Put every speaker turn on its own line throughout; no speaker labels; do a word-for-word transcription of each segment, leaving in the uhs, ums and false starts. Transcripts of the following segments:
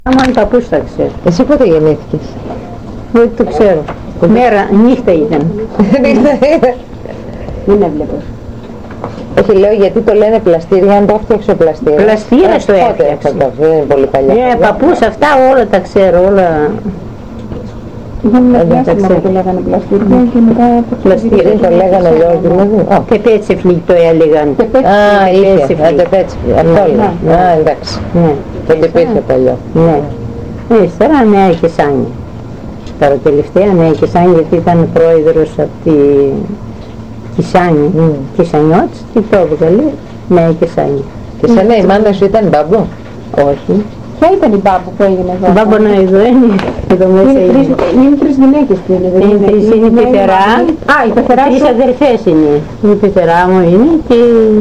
Αν παππούς τα ξέρω.
Εσύ πότε γεννήθηκες?
Όχι το ξέρω. Μέρα, νύχτα ήταν. Δεν έβλεπα.
Όχι, λέω γιατί το λένε πλαστήρια, αν το έφτιαξε ο πλαστήρας.
Πλαστήρας το έφτιαξε.
Δεν είναι πολύ παλιά.
Ναι, παππούς αυτά όλα τα ξέρω, όλα.
Είχαμε ένα διάστημα που το λέγανε πλαστήρια και μετά
πλαστήρια
το λέγανε λόγω δηλαδή.
Και πέτσεφλι το έλεγαν.
Α, είχε, άντε πέτσεφλι, αυτό λέω. Α, εντάξει. Τότε υπήρχε παλιό.
Ναι. Ύστερα Νέα Κεσάνη. Τώρα τελευταία Νέα Κεσάνη γιατί ήταν πρόεδρος από τη Κισάνη, Κισανιώτης και το έβγαλε Νέα Κεσάνη.
Και σε ναι, η μάνα σου ήταν μπαμπού?
Όχι.
Ποια ήταν η μπάμπου που έγινε εδώ?
Η μπάμπου να εδώ είναι, εδώ μέσα είναι.
Είναι τρεις γυναίκες που είναι.
Είναι τρεις, είναι η πεθερά.
Α, η πεθερά
τρεις αδερφές είναι. Η πεθερά μου είναι και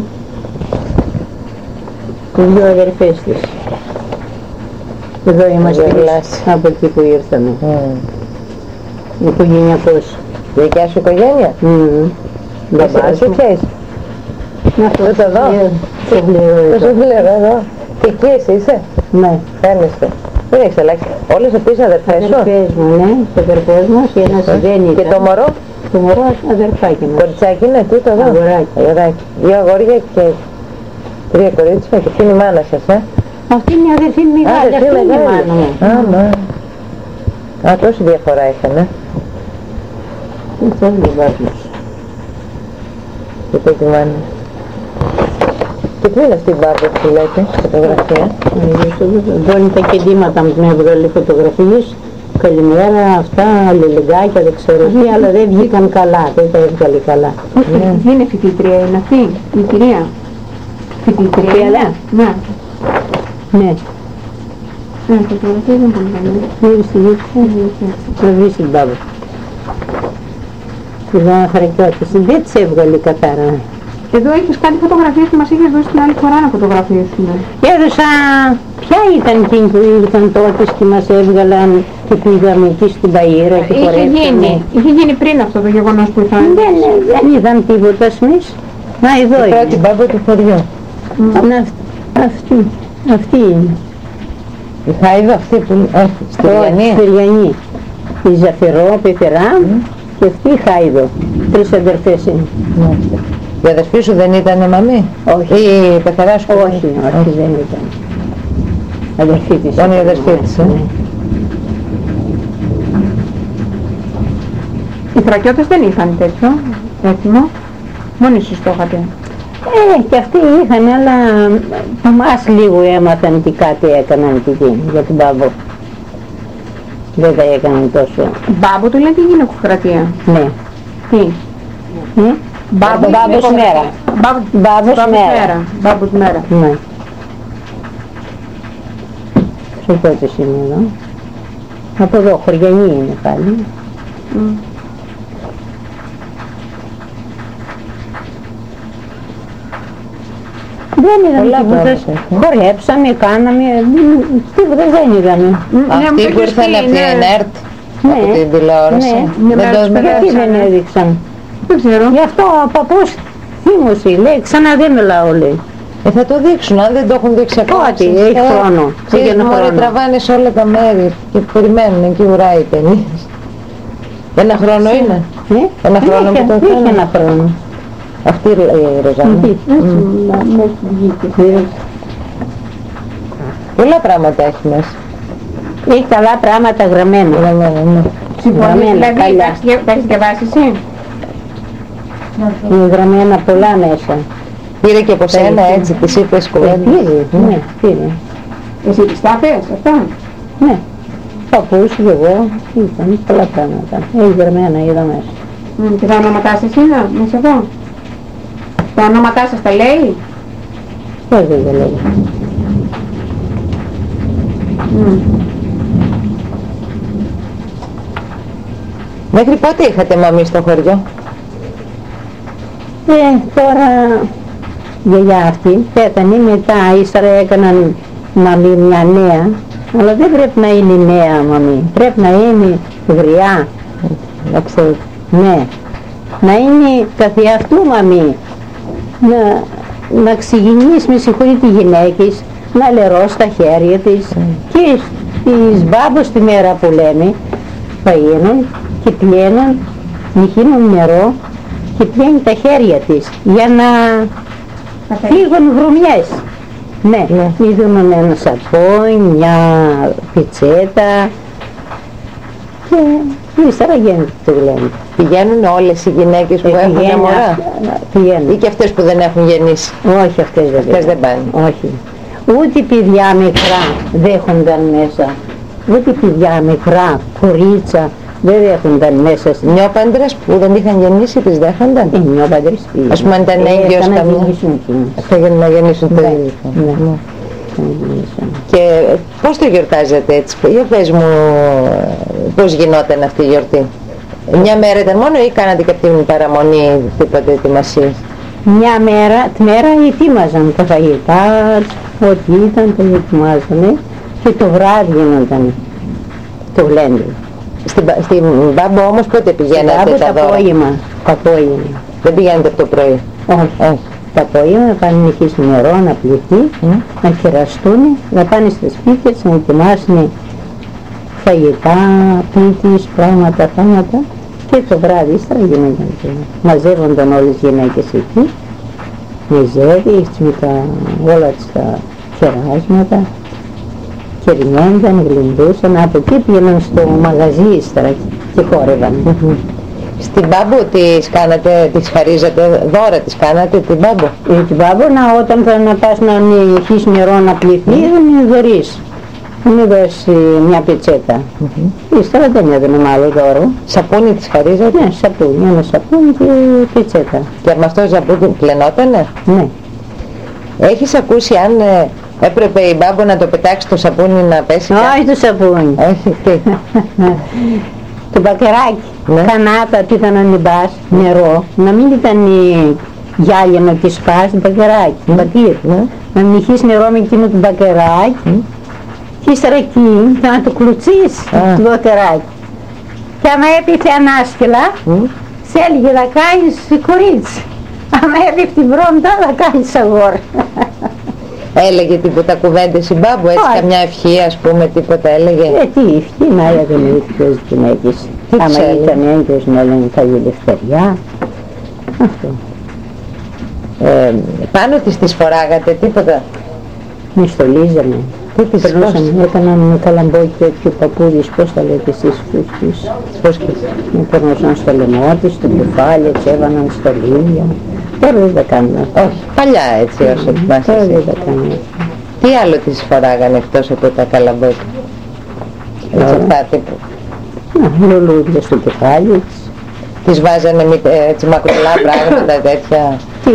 οι δύο αδερφές της. Εδώ είμαστε από εκεί που ήρθαμε. Οικογενειακός.
Δικιά σου οικογένεια? Εσύ ποια είσαι?
Αυτό
το δω.
Το βλέπει.
Το σουφλερό εδώ. Και εκεί εσύ είσαι?
Ναι.
Φαίνεστε. Δεν έχεις αλλάξει. Όλες επίσης αδερφές σου?
Αδερφές μου, ναι. Το αδερφός μου και ένας δεν ήταν.
Και το μωρό?
Το μωρό αδερφάκι μας.
Κοριτσάκι είναι, τι το δω?
Αγοράκι.
Αγοράκι. Δύο αγόρια και τρία κορίτσια και αυτή είναι η μάνα σας, ε?
Αυτή είναι η αδερφή μεγάλη, αυτή είναι η μάνα μου.
Α, μα. Α, τόση διαφορά είχανε.
Αυτό είναι ο μπάμπος.
Και το τη μάνα. Και τι είναι αυτή η μπάμπα που λέτε, φωτογραφία?
Εδώ είναι τα κεντήματα που με έβγαλε φωτογραφίες. Καλημέρα, αυτά, λιλιγκάκια, δεν ξέρω τι, αλλά δεν βγήκαν καλά, δεν τα έβγαλε καλά.
Δεν είναι φοιτήτρια, είναι αυτή, η κυρία. Φοιτήτρια, ναι.
Ναι.
Ναι, φωτογραφία δεν πολύ καλή.
Μύρι στη γύψη, να βρεις την μπάμπα. Εδώ χαρακτιώτης, δεν τις έβγαλε καθαρά.
Εδώ έχεις κάτι φωτογραφίες που μας είχες δώσει την άλλη φορά να φωτογραφίσουμε.
Έδωσα, ποια ήταν εκείνη που ήρθαν τότε και μας έβγαλαν και πήγαμε εκεί στην Παΐρα και
είχε γίνει, είχε γίνει πριν αυτό το γεγονός που ήρθαν.
Δεν, δεν είδαν τίποτα εμείς. Να εδώ είναι.
Η πρώτη μπάμπα του χωριού.
Να, αυτή, αυτή είναι.
Η Χάιδο αυτή που όχι, Στυριανή.
Στυριανή. Η Ζαφερό, Πεθερά mm. και αυτή η Χάιδο. Τρεις αδερφές είναι.
Mm. Η αδερφή σου δεν ήταν μαμή?
Όχι.
Ή η πεθερά σου?
Όχι, όχι, όχι δεν ήταν. Αδερφή της.
Ήταν η αδερφή της, ε.
Οι Θρακιώτες δεν είχαν τέτοιο έθιμο. Μόνοι εσείς το είχατε.
Ε, και αυτοί είχαν, αλλά εμάς λίγο έμαθαν τι κάτι έκαναν και εκείνοι για την μπάμπο. Δεν τα έκαναν τόσο.
Μπάμπο του λένε και γυναικοκρατία.
Ναι.
Τι?
Ε?
Μπάμπος
μέρα. Μπάμπος μέρα.
Μπάμπος μέρα.
Ναι. Σε πότε είναι εδώ. Από εδώ, χωριανή είναι πάλι.
Mm.
Δεν είδαμε τίποτα. Χορέψαμε, κάναμε, τίποτα δεν είδαμε.
Αυτοί που ήρθαν από την ΕΝΕΡΤ, από την τηλεόραση,
γιατί δεν έδειξαν?
Δεν ξέρω.
Γι' αυτό ο παππούς θύμωσε, λέει, ξανά δεν μιλάω, λέει.
Ε, θα το δείξουν, αν δεν το έχουν δείξει ακόμα.
Ό,τι, έχει χρόνο.
Ξέρεις, μόλι τραβάνε σε όλα τα μέρη και περιμένουν, εκεί ουράει οι ταινίες. Ένα χρόνο είναι. Ένα χρόνο που το
έκανε. Έχει ένα χρόνο.
Αυτή η Ροζάνα. Πολλά πράγματα έχει μέσα.
Έχει καλά πράγματα γραμμένα.
Γραμμένα, ναι.
Συμφωνείς, δηλαδή, τα έχεις διαβάσει εσύ?
Είναι γραμμένα πολλά μέσα.
Πήρε και από σένα έτσι, τις είπες κουβέντες?
Πήρε, ναι, πήρε.
Εσύ τις τα πες αυτά?
Ναι. Παππούς και εγώ, ήταν πολλά πράγματα. Έχει γραμμένα, είδα μέσα.
Και τα ονόματά σας είναι μέσα εδώ? Τα ονόματά σας τα λέει?
Πώς δεν τα λέει?
Μέχρι πότε είχατε μαμή στο χωριό?
Ε, τώρα γιαγιά αυτή πέθανε, μετά ύστερα έκαναν μαμή μια νέα, αλλά δεν πρέπει να είναι νέα μαμή, πρέπει να είναι γριά,
να ξέρετε.
Ναι, να είναι καθιαυτού μαμή, να, να ξεκινήσει, με συγχωρείτε, οι γυναίκες, να λερώσει τα χέρια της mm. και της μπάμπος τη μέρα που λέμε, παίνουν και πλένουν, νυχίνουν νερό και πλένει τα χέρια της για να φύγουν βρωμιές. Ναι, ναι. Είδουν ένα σαπόνι, μια πιτσέτα και ύστερα γίνεται το γλέντι.
Πηγαίνουν όλες οι γυναίκες που ε, έχουν
πηγαίνουν,
μωρά
πηγαίνουν.
Ή και αυτές που δεν έχουν γεννήσει?
Όχι, αυτές δεν,
αυτές δεν πάνε.
Όχι. Ούτε παιδιά μικρά δέχονταν μέσα. Ούτε παιδιά μικρά, κορίτσα δεν δέχονταν μέσα.
Νιώπαντρες που δεν είχαν γεννήσει τις δέχονταν?
Ε, νιώπαντρες πήγαν.
Ας πούμε αν ήταν έγκυος καμία.
Αυτά για να γεννήσουν
το ίδιο. Ναι, ναι. Και πώς το γιορτάζετε έτσι? Για πες μου πώς γινόταν αυτή η γιορτή. Μια μέρα ήταν μόνο ή κάνατε και την παραμονή τίποτε ετοιμασίες?
Μια μέρα, τη μέρα ετοίμαζαν τα φαγητά, ό,τι ήταν το ετοιμάζανε και το βράδυ γινόταν το γλέντι.
Στην, στην Μπάμπο όμως πότε πηγαίνατε τα δώρα?
Το απόγευμα. Το απόγευμα.
Δεν πηγαίνετε από το πρωί?
Όχι. Όχι. Το απόγευμα να πάνε να χύσουν νερό, να πληθεί, mm. να κεραστούν, να πάνε στις σπίτες, να ετοιμάσουν φαγητά, πίτης, πράγματα, πράγματα και το βράδυ ύστερα γίνονταν και μαζεύονταν όλες οι γυναίκες εκεί με ζέδι, με τα, όλα τα κεράσματα, κερνιόνταν, γλυντούσαν, από εκεί πήγαιναν στο μαγαζί ύστερα και χόρευαν. Mm-hmm.
Στην Μπάμπο τις κάνατε, τις χαρίζατε, δώρα τις κάνατε την Μπάμπο?
Ε, την Μπάμπο να, όταν θα να πας να χύσεις νερό να πληθεί, δεν είναι δωρείς. Μου δώσει μια πετσέτα. Mm-hmm. Ύστερα δεν έδωνε άλλο δώρο.
Σαπούνι της χαρίζατε?
Ναι, σαπούνι, ένα σαπούνι και πετσέτα.
Και με αυτό σαπούνι πλενότανε?
Ναι.
Έχεις ακούσει αν ε, έπρεπε η Μπάμπο να το πετάξει το σαπούνι να πέσει?
Όχι το σαπούνι.
Όχι, τι?
Το μπακεράκι. Ναι. Κανάτα, τι ήταν να νιμπάς, νερό. Να μην ήταν η γυάλια να τη σπάς, μπακεράκι, mm. μπακύρ. Ναι. Να νυχείς νερό με εκείνο το μπακεράκι. Mm. Και ύστερα εκεί και να το κλουτσείς ah. το μπακεράκι. Και άμα έπιθε ανάσκελα, mm. σε έλεγε να κάνεις κορίτσι. Άμα έπιθε την βρώμτα, να κάνεις αγόρι.
Έλεγε τίποτα κουβέντες η Μπάμπο, έτσι oh. καμιά ευχή ας πούμε, τίποτα έλεγε?
Ε, τι ευχή, να έλεγαν οι ευχές γυναίκες. Άμα ήταν έγκυος να λένε τα ελευθεριά. Αυτό.
Ε, πάνω της τις φοράγατε τίποτα?
Με στολίζανε.
Τι τις
περνούσαν, έκαναν καλαμπόκι τέτοιο παππούδης, πώς τα λέτε εσείς αυτούς?
Πώς και?
Με περνούσαν στο λαιμό της, στο κεφάλι, έτσι έβαναν στολίδια. Τώρα δεν τα κάνουν αυτά.
Όχι, παλιά έτσι όσο θυμάσαι.
Τώρα δεν τα κάνουν.
Τι άλλο τις φοράγανε εκτός από τα καλαμπόκια? Έτσι αυτά τύπου?
Να, λουλούδια στο κεφάλι της.
Τις βάζανε με, έτσι μακρουλά πράγματα τέτοια?
Τι?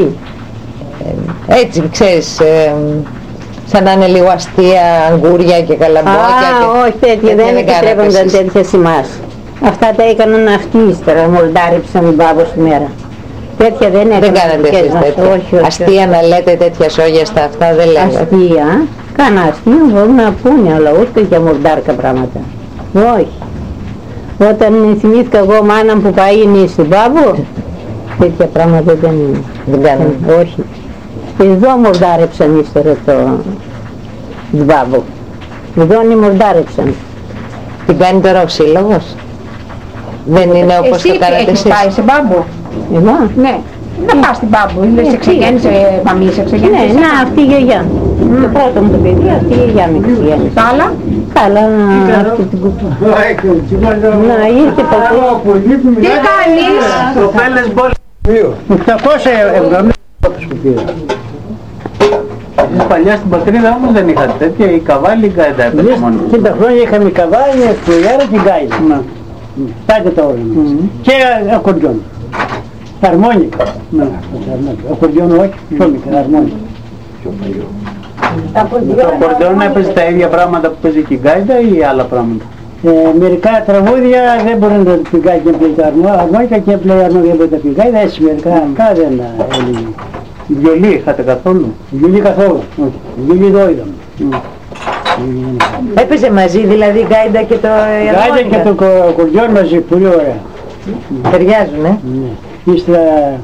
Ε, έτσι ξέρεις, ε, σαν να είναι λίγο αστεία, αγκούρια και καλαμπόκια.
Α, και... όχι τέτοια, δεν επιτρέπονταν τέτοια σε εμάς. Αυτά τα έκαναν αυτοί ύστερα, μολντάριψαν την Μπάμπο στη μέρα. Τέτοια δεν έκαναν.
Δεν κάνατε εσείς τέτοια? Όχι, όχι. Αστεία να λέτε τέτοια σόγια στα αυτά δεν λέγατε?
Αστεία, κάνα αστεία μπορούν να πούνε, αλλά ούτε για μολντάρικα πράγματα. Όχι. Όταν θυμήθηκα εγώ μάνα που πάει στην Μπάμπο, τέτοια πράγματα δεν είναι.
Δεν κάνουν.
Όχι. Εδώ μορδάρεψαν ύστερα το Μπάμπο. Εδώ είναι μορδάρεψαν.
Την κάνει τώρα ο σύλλογος? Δεν είναι όπως το κάνατε εσείς?
Εσύ πάει σε Μπάμπο?
Εγώ?
Ναι. Να πας στην Μπάμπο, δεν σε ξεγέννησε μαμή, σε ξεγέννησε?
Ναι, να αυτή η γιαγιά. Το πρώτο μου το παιδί, αυτή η γιαγιά με ξεγέννησε.
Τα άλλα?
Τα άλλα, αυτή την κουπά. Να ήρθε παππού.
Τι κάνεις?
Το πέλες μπόλες. οκτακόσια εβδομήντα που πήρα. Παλιά στην πατρίδα όμως δεν είχα τέτοια, η καβάλη τα έπαιζε μόνο.
Και τα χρόνια είχαμε καβάλη, σκουλιάρα και γκάιλ. Πάτε τα όλα μας. Και ακορντιόν. Αρμόνικα. Ακορντιόν όχι, πιο μικρά, αρμόνικα.
Το ακορντιόν έπαιζε τα ίδια πράγματα που παίζει και η γκάιτα ή άλλα πράγματα?
Ε, μερικά τραγούδια δεν μπορεί να τα πηγάει και πλέει τα αρμόνικα και πλέει αρμόνικα δεν μπορεί να τα πηγάει, έτσι μερικά δεν έλεγε.
Βιολί είχατε καθόλου?
Βιολί καθόλου, όχι. Βιολί εδώ είδαμε.
Έπαιζε μαζί δηλαδή η γκάιντα και το αρμόνικα?
Γκάιντα και το ακορντιόν μαζί, πολύ ωραία.
Ταιριάζουν, ε?
Ναι. Ύστερα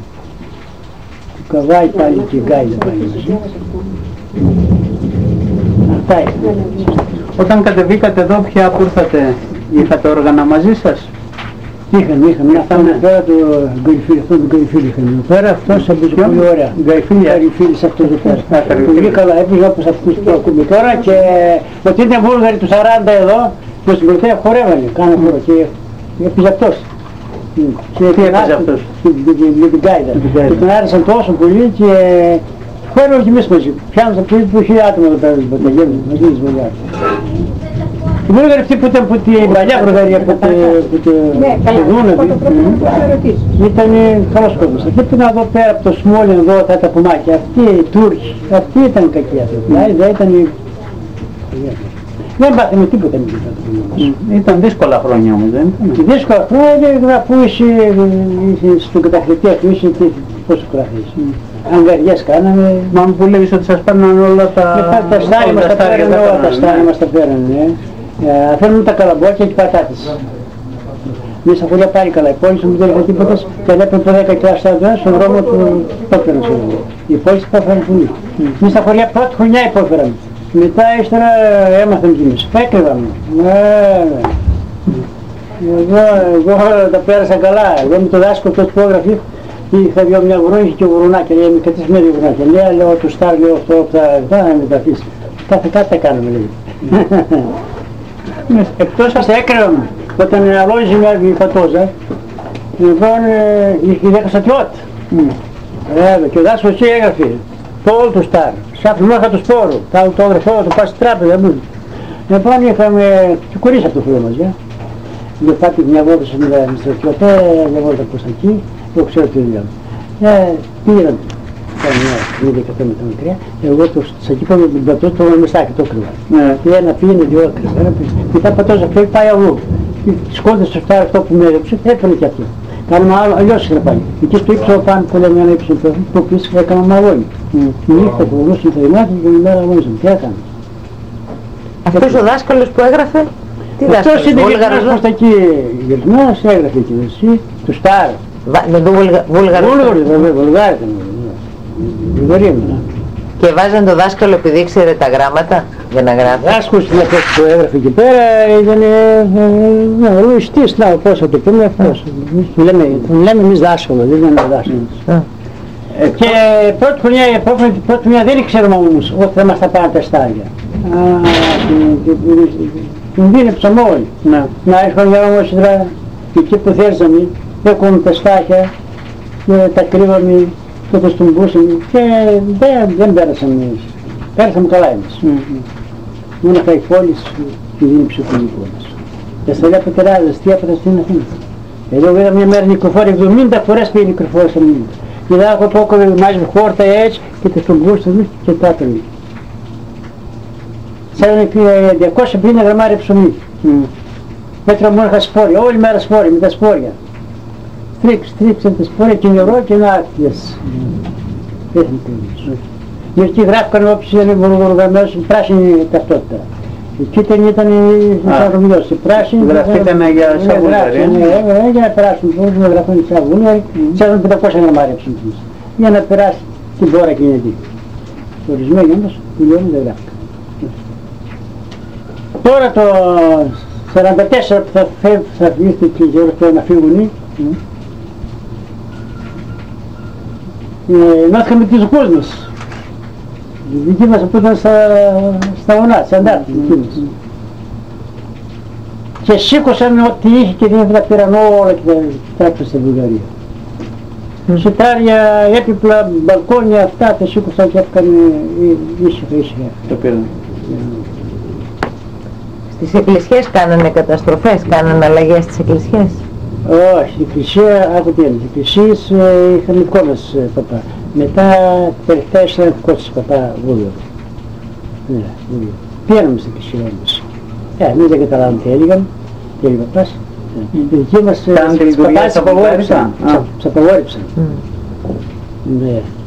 το καβάι πάλι και η γκάιντα πάλι μαζί. Αυτά είναι.
Όταν κατεβήκατε εδώ πια που ήρθατε, είχατε όργανα μαζί σας?
Είχαμε, είχαμε, μια φάμε πέρα του Γκαϊφίλη, αυτόν τον Γκαϊφίλη είχαμε εδώ πέρα, αυτός έπαιζε πολύ ωραία. Γκαϊφίλης αυτός εδώ πέρα. Πολύ καλά έπαιζε όπως αυτούς που ακούμε τώρα και ότι ήταν Βούλγαροι του σαράντα εδώ, και στην Πρωτέα χορεύανε, κάνανε χώρο και έπαιζε αυτός.
Τι έπαιζε αυτός?
Με την Γκάιδα. Και τον άρεσαν τόσο πολύ και χόρευαν και εμείς μαζί. Πιάνουν από το χίλια άτομα εδώ πέρα, μαζί τις Βουλγάρες. Οι Βούλγαροι αυτοί που ήταν από την παλιά Βουλγαρία, από το Δούναβι, ήταν καλός κόσμος. Αυτοί που ήταν εδώ πέρα από το Σμόλιν, εδώ τα τα κομμάτια, αυτοί οι Τούρκοι, αυτοί ήταν κακοί άνθρωποι. Δεν ήταν... Δεν πάθαμε τίποτα με τίποτα.
Ήταν δύσκολα χρόνια όμως, δεν ήταν?
Δύσκολα χρόνια που είσαι στον καταχρητή αφού είσαι πόσο κράχεις. Αγκαριές κάναμε.
Μα μου που λέγεις ότι σας παίρναν όλα τα...
Τα στάρια μας τα πέρανε, όλα τα στάρια μας τα πέρανε. Θέλουν τα καλαμπόκια και οι πατάτες. Μη στα χωριά πάλι καλά, οι πόλεις μου δεν είχαν τίποτα και βλέπουν το δέκα κλάστα στον δρόμο του πόφεραν σε εδώ. Οι πόλεις πόφεραν πολύ. Μη στα χωριά πρώτη χρονιά υπόφεραν. Μετά ύστερα έμαθαν κι εμείς. Έκρυβαμε. Εγώ, εγώ τα πέρασα καλά. Εγώ με το δάσκαλο αυτός που έγραφε είχα δυο μια βρούνια και βρουνάκια. Λέει, με κατής με δύο βρουνάκια. Λέει, λέω, του στάρ, λέω, αυτό, αυτά, να με τα αφήσει. Κάθε κάτι τα κάνουμε, λέει. Εκτός σας έκρυβαμε. Όταν αλόγιζε μια φατόζα, λοιπόν, είχε δέκα στρατιώτη. Και ο δάσκαλος εκεί έγραφε, το όλο του στάρ, σάφη μάχα του σπόρου, το άλλο το έγραφε όλο, το πάει στη τράπεζα, μπουν. Λοιπόν, είχαμε και κορίς από το φίλο μας, για. Για πάτε μια βόλτα σε μια στρατιώτη, μια βόλτα προς εκεί, εγώ ξέρω τι δουλειά μου. Πήγαιναν, ήταν μια δεκατό με τα μικριά, εγώ το σακί πάμε με την πατώ, το μεσάκι το κρύβα. Ένα πήγαινε, δυο κρύβα, ένα πήγαινε. Μετά πατώσα αυτό, πάει αλλού. Σκόντες στο φτάρι αυτό που με έδειξε, έπαιρνε και αυτό. Κάνουμε άλλο, αλλιώς είχα πάει. Εκεί στο ύψο πάνω που λέμε ένα ύψο που πίσω έκανα μαγόνι. Τη νύχτα που γνώσουν τα ημάτια και την ημέρα αγωνίζουν. Τι έκανα.
Αυτός ο δάσκαλος που έγραφε, τι δάσκαλος?
Αυτός είναι γερμανός προς τα εκεί γερμανός, έγραφε και εσύ, του Στάρ.
Με τον Βούλγαρο.
Βούλγαρος βέβαια, Βουλγάρι ήταν. Βουλγαρία μου.
Και βάζαν το δάσκαλο επειδή ήξερε τα γράμματα για να γράφει.
Δάσκαλος είναι αυτός που έγραφε εκεί πέρα, ήταν ο ιστής, να πώς θα το πούμε αυτός. Τον λέμε εμείς δάσκαλο, δεν είναι δάσκαλος. Και πρώτη χρονιά, πρώτη χρονιά δεν ήξεραμε όμως ότι θα μας τα πάνε τα στάρια. Την δίνεψαμε όλοι. Να έρχομαι για όμως εκεί που θέλσαμε, έκαναμε τα στάχια και τα κρύβαμε και τα στουμπούσαμε και δεν πέρασαμε εμείς. Πέρασαμε καλά εμείς. Μόνο θα οι πόλεις τη δίνεψε του πόλης. Και στα λέω πετεράδες, τι έπαθα στην Αθήνα. Εγώ είδα μια μέρα νικροφόρη, εβδομήντα φορές πήγε νικροφόρη στα μήνυμα. Και είδα εγώ το όκοβε μάζευε χόρτα έτσι και τα στουμπούσαμε και τα έπαιρνε. Σαν διακόσια πενήντα γραμμάρια ψωμί. Πέτρα μόνο είχα σπόρια, όλη μέρα σπόρια, με τα σπόρια. Στρίξ, στρίξαν τα σπόρια και νερό και ναύτιες. Δεν θα τελείως. Μερικοί γράφηκαν όποιος ήταν βουργαμένος, πράσινη ταυτότητα. Εκεί ήταν, ήταν σαν ρωμιός, η πράσινη...
Γραφτήκανε για σαν Βούλγαρη.
Ναι, για να περάσουν τους, να γραφούν σαν Βούλγαρη, σαν πεντακόσια γραμμάρια ψωμί. Για να περάσει την πόρα εκείνη εκεί. Ορισμένοι όμως, μιλιώνουν δεν γράφηκαν. Τώρα το σαράντα τέσσερα που θα φεύγει, θα βγει και η ώρα να φύγουν, μάθηκα με τους δικούς μας. Οι δικοί μας που ήταν στα, στα βουνά, στις αντάρτες δικοί μας. Και σήκωσαν ό,τι είχε και δεν τα πήραν όλα και τα έπρεπε στη Βουλγαρία. Σιτάρια, έπιπλα, μπαλκόνια, αυτά τα σήκωσαν και έπαιρνε ήσυχα ήσυχα.
Το πήραν.
Στις εκκλησίες κάνανε καταστροφές, κάνανε αλλαγές στις εκκλησίες.
Όχι, η εκκλησία, άκου τι είναι, οι εκκλησίες είχαν δικό μας παπά. Μετά τελευταία ήταν δικό της παπά Βούλγαρο. Ναι, Βούλγαρο. Πήγαμε στην εκκλησία όμως. Ε, εμείς δεν καταλάβαμε τι έλεγαν, τι έλεγε παπάς. Οι δικοί μας παπάς απαγόρεψαν. Τους απαγόρεψαν. Ναι.